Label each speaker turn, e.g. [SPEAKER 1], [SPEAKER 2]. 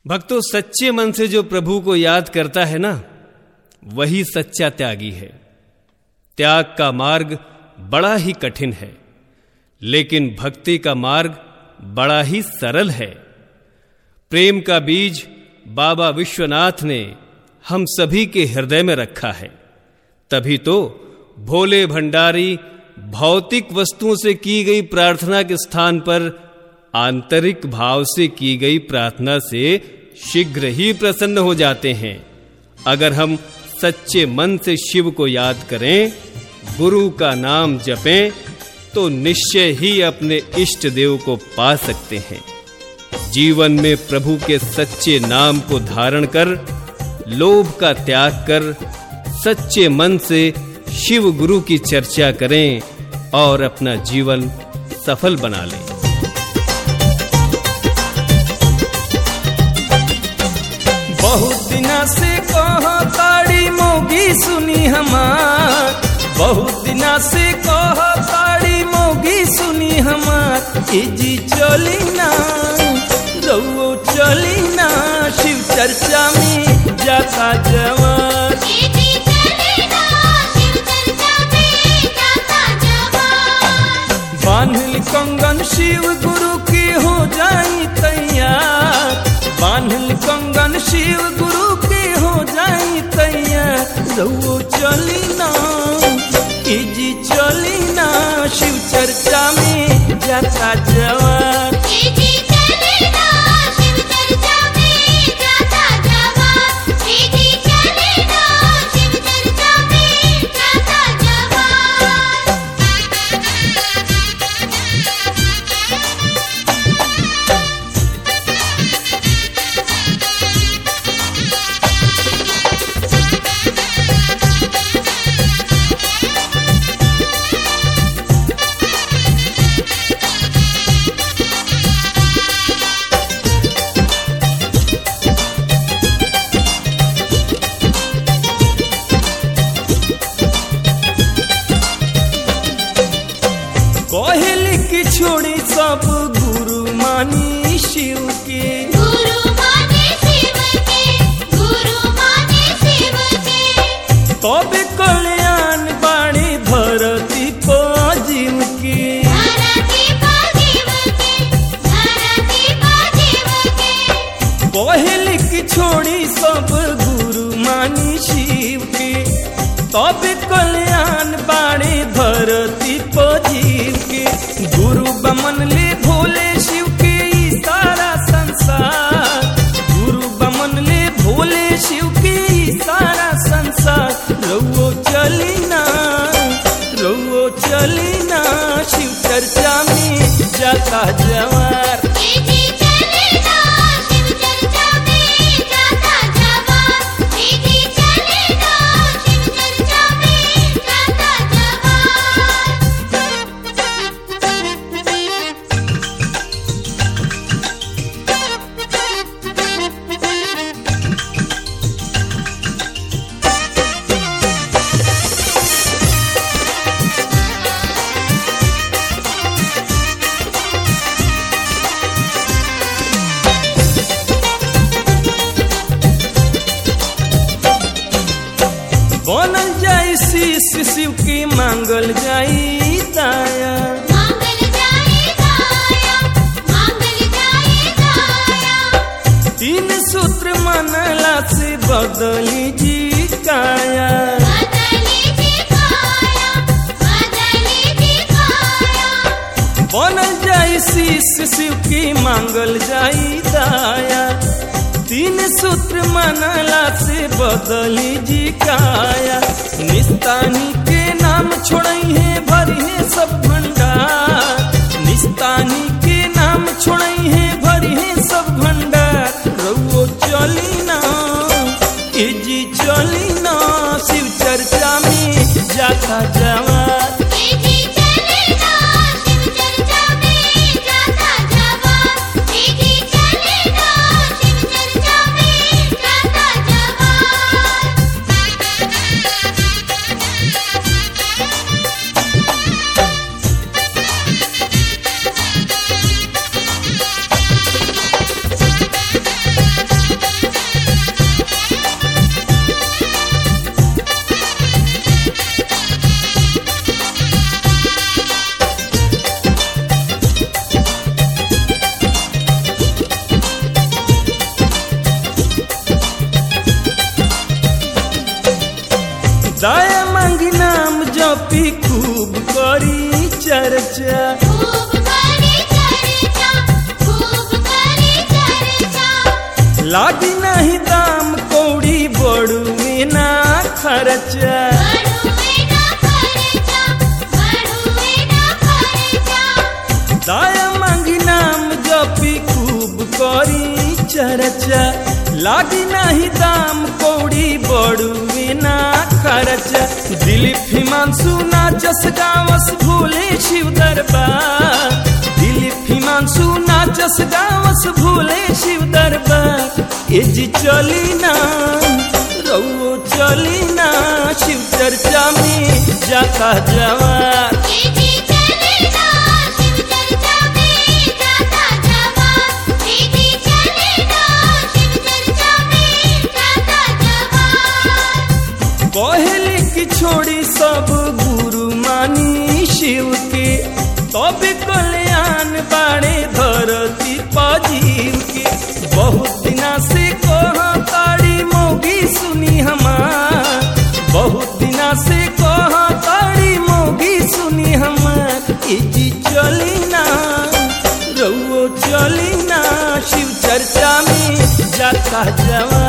[SPEAKER 1] भक्तों, सच्चे मन से जो प्रभु को याद करता है ना, वही सच्चा त्यागी है। त्याग का मार्ग बड़ा ही कठिन है, लेकिन भक्ति का मार्ग बड़ा ही सरल है। प्रेम का बीज बाबा विश्वनाथ ने हम सभी के हृदय में रखा है। तभी तो भोले भंडारी भौतिक वस्तुओं से की गई प्रार्थना के स्थान पर आंतरिक भाव से की गई प्रार्थना से शीघ्र ही प्रसन्न हो जाते हैं। अगर हम सच्चे मन से शिव को याद करें, गुरु का नाम जपें, तो निश्चय ही अपने इष्ट देव को पा सकते हैं। जीवन में प्रभु के सच्चे नाम को धारण कर, लोभ का त्याग कर, सच्चे मन से शिव गुरु की चर्चा करें और अपना जीवन सफल बना लें।
[SPEAKER 2] बहुत दिना से कहो ताड़ी मोगी सुनी हमार, बहुत दिना से कहो ताड़ी मोगी सुनी हमार। जी चली ना रउओ चली ना, शिव चर्चा में जाता जवान। बांधल कंगन शिव गुरु की हो जाई तैयार, बांधल कंगन शिव गुरु की हो जाई तैयार। रउओ चली ना जी चली ना, शिव चर्चा में जाता जवान। कोहली की छोड़ी सब गुरु मानी शिव के,
[SPEAKER 3] गुरु माने शिव के, गुरु माने शिव के।
[SPEAKER 2] तब कल्याण बाणी धरती पर जीव की,
[SPEAKER 3] धरती पर जीव के, धरती पर जीव के।
[SPEAKER 2] कोहली की छोड़ी सब गुरु मानी शिव के, तब कल्याण बाणी धरती पर जीव के। गुरु बमन ले भोले शिव के ई सारा संसार, गुरु बमन ले भोले शिव के ई सारा संसार। रउओ चली ना, रउओ चली ना, शिव चर्चा में जाता जवार। बनल जाई शीश शिव की मांगल जाई दाया,
[SPEAKER 3] मांगल जाई दाया, मांगल जाई दाया।
[SPEAKER 2] तीन सूत्र मनला से बदली जी काया,
[SPEAKER 3] बदली जी काया, बदली जी काया।
[SPEAKER 2] बनल जाई शीश शिव की मांगल जाई दाया। तीन सूत्र मनला से बदली जी काया। निस्तानी के नाम छोड़ई है भरी है सब भंडार, निस्तानी के नाम छोड़ई है भरी है सब भंडार। रउओ चली ना जी चली ना, शिव चर्चा में जाता जवान। जपी खूब करी चर्चा।
[SPEAKER 3] खूब करे चर्चा, खूब करे चर्चा।
[SPEAKER 2] लागी नहीं दाम कौड़ी बड़ुए ना खर्चा।
[SPEAKER 3] बड़ुए ना खर्चा, बड़ुए ना खर्चा।
[SPEAKER 2] दाया मांगी नाम जपी खूब करी चर्चा। लागी नहीं दाम कौड़ी बड़ुए ना खर्चा। दिलीप हिमांशु नाचस गावस भूले शिव दरबार। दिलीप हिमांशु नाचस गावस भूले शिव दरबार। ए जी चली ना रउओ चली ना शिव चर्चा में जाता जवार।
[SPEAKER 3] ए जी चले ना शिव चर्चा में जाता जवार। ए जी चले ना शिव चर्चा में जाता जवार।
[SPEAKER 2] कहली की छोड़ी सब गुरु मानी शिव के, तब कल्याण बाड़े धरती पजीव के। बहुत दिना से कहा ताड़ी मोगी सुनी हमार। बहुत दिना से कहा ताड़ी मोगी सुनी हमार। इजी चली ना रउओ चली ना शिव चर्चा में जाता जवान।